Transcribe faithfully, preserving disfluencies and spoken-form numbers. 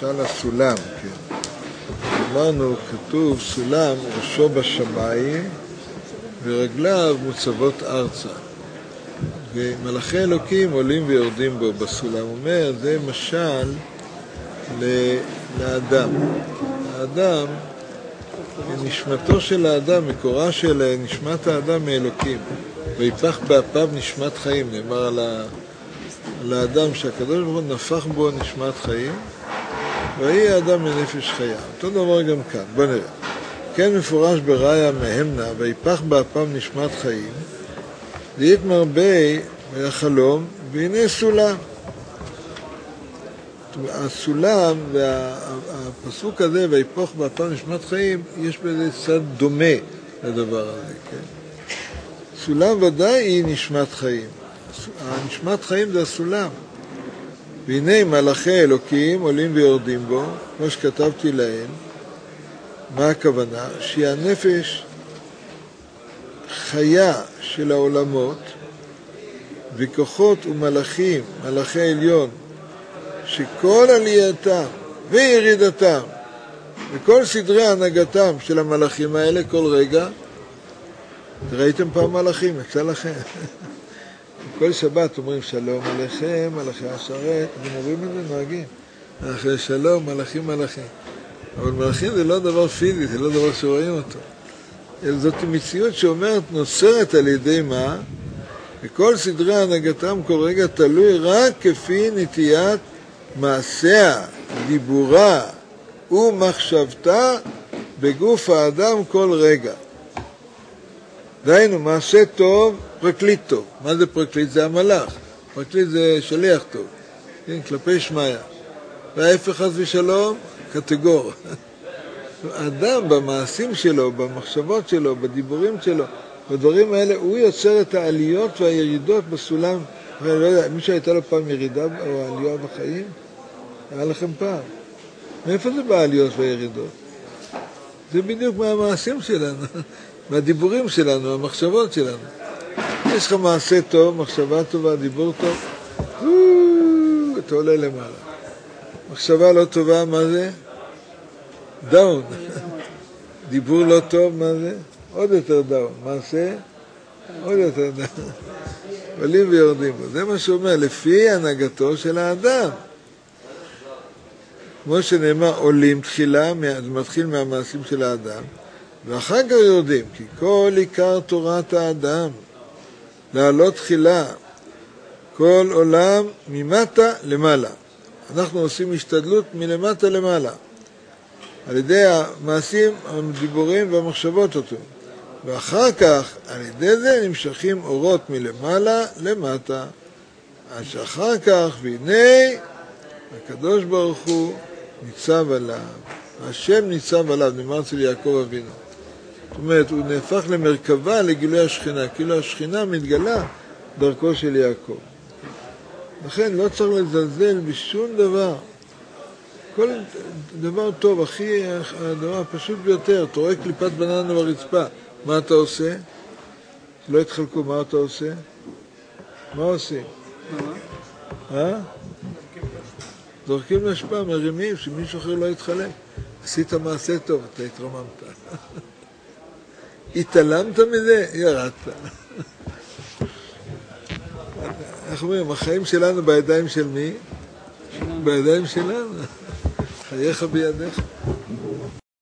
משל הסולם, כן. אמרנו, כתוב סולם ראשו בשמיים ורגליו מוצבות ארצה. ומלאכי אלוקים עולים ויורדים בו בסולם. הוא אומר, זה משל לאדם. האדם, נשמתו של האדם, מקורה של נשמת האדם מאלוקים. ויפח באפיו נשמת חיים, נאמר על, ה... על האדם שהקדוש ברוך הוא נפח בו נשמת חיים, ויהי האדם לנפש חיה. אותו דבר גם כאן, בוא נראה. כן מפורש בראיה מהמנה, ויפח באפיו נשמת חיים, דאית מרבה מהחלום, והנה סולם. הסולם והפסוק הזה, ויפח באפיו נשמת חיים, יש בזה צד דומה לדבר הזה, כן? סולם ודאי היא נשמת חיים. הנשמת חיים זה הסולם. והנה מלאכי אלוקים עולים ויורדים בו, כמו שכתבתי להם. מה הכוונה? שהיא הנפש חיה של העולמות, וכוחות ומלאכים, מלאכי עליון, שכל עלייתם וירידתם, וכל סדרי הנהגתם של המלאכים האלה כל רגע, ראיתם פעם מלאכים, יצא לכם. כל שבת אומרים שלום עליכם, מלאכי השרת, אתם אומרים את זה, נוהגים. אחרי שלום, מלאכים מלאכים. אבל מלאכים זה לא דבר פיזי, זה לא דבר שרואים אותו. זאת מציאות שאומרת, נוצרת על ידי מה? וכל סדרי הנהגתם כל רגע תלוי רק כפי נטיית מעשיה, דיבורה ומחשבתה בגוף האדם כל רגע. דהיינו, מעשה טוב, פרקליט טוב. מה זה פרקליט? זה המלאך. פרקליט זה שליח טוב, כן, כלפי שמיה. וההפך חס ושלום, קטגור. האדם במעשים שלו, במחשבות שלו, בדיבורים שלו, בדברים האלה, הוא יוצר את העליות והירידות בסולם. אני לא יודע, מי שהייתה לו פעם ירידה או עלייה בחיים, היה לכם פעם. מאיפה זה בעליות והירידות? זה בדיוק מהמעשים שלנו. מהדיבורים שלנו, המחשבות שלנו. יש לך מעשה טוב, מחשבה טובה, דיבור טוב, אתה עולה למעלה. מחשבה לא טובה, מה זה? דאון. דיבור לא טוב, מה זה? עוד יותר דאון. מעשה? עוד יותר דאון. עולים ויורדים בו. זה מה שאומר, לפי הנהגתו של האדם. כמו שנאמר, עולים תחילה, זה מתחיל מהמעשים של האדם, ואחר כך יורדים, כי כל עיקר תורת האדם, לעלות תחילה, כל עולם ממטה למעלה. אנחנו עושים השתדלות מלמטה למעלה, על ידי המעשים, הדיבורים והמחשבות אותו. ואחר כך, על ידי זה נמשכים אורות מלמעלה למטה, עד שאחר כך, והנה, הקדוש ברוך הוא ניצב עליו, השם ניצב עליו, נאמר אצל יעקב אבינו. זאת אומרת, הוא נהפך למרכבה לגילוי השכינה, כאילו השכינה מתגלה דרכו של יעקב. לכן לא צריך לזלזל בשום דבר. כל דבר טוב, הכי הדבר הפשוט ביותר, אתה רואה קליפת בננה ברצפה, מה אתה עושה? לא התחלקו, מה אתה עושה? מה עושים? אה? זורקים להשפעה, מרימים, שמישהו אחר לא יתחלק. עשית מעשה טוב, אתה התרוממת. התעלמת מזה, ירדת. איך אומרים, החיים שלנו בידיים של מי? בידיים שלנו. חייך בידיך.